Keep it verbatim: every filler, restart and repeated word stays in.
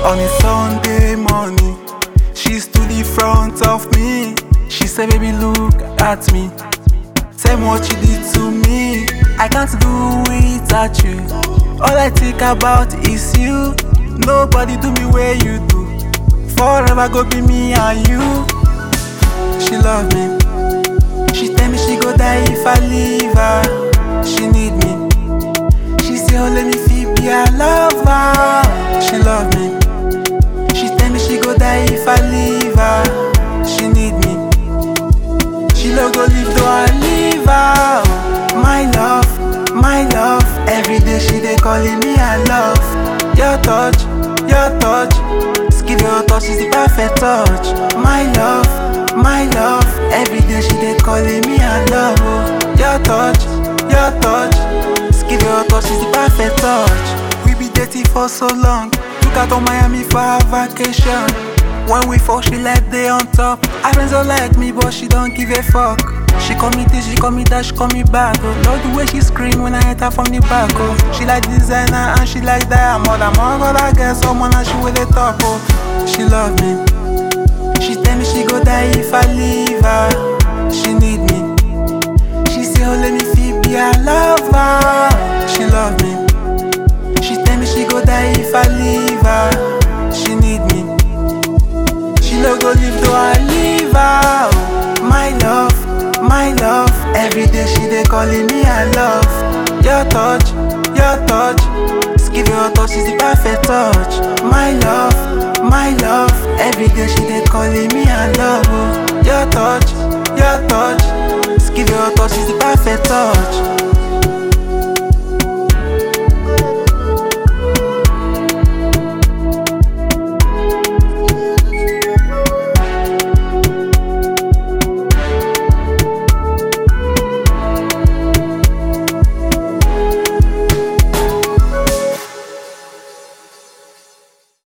On a Sunday morning, she stood in front of me. She said, baby, look at me. Tell me what you did to me. I can't do without you. All I think about is you. Nobody do me where you do. Forever go be me and you. She love me. She tell me she go die if I leave her. She need me. She say, oh, let me feel be her lover. She love me. She tell me she go die if I leave her. She need me. She no go leave though I leave her. My love, my love. Every day she dey calling me I love. Your touch, your touch. Give your touch is the perfect touch. My love, my love. Every day she dey calling me I love. Oh. Your touch, your touch. Give your touch is the perfect touch. We be dating for so long. Look out on Miami for our vacation. When we fall, she like day on top. Her friends don't like me, but she don't give a fuck. She call me this, she call me that, she call me back. Oh. Love the way she scream when I hit her from the back. Oh. She like designer and she like diamond. I'm all gonna get someone and she with the top. Oh. She love me. She tell me she go die if I leave her. She need me. She say, oh, let me feel be her lover. She love me. She tell me she go die if I leave her. She need me. She no go leave though I leave her. Oh. My love, my love. Every day she dey calling me I love. Your touch, your touch. Give your touch is the perfect touch. My love, my love. Every day she dey calling me I love. Oh. Your touch, your touch. Give your touch is the perfect touch.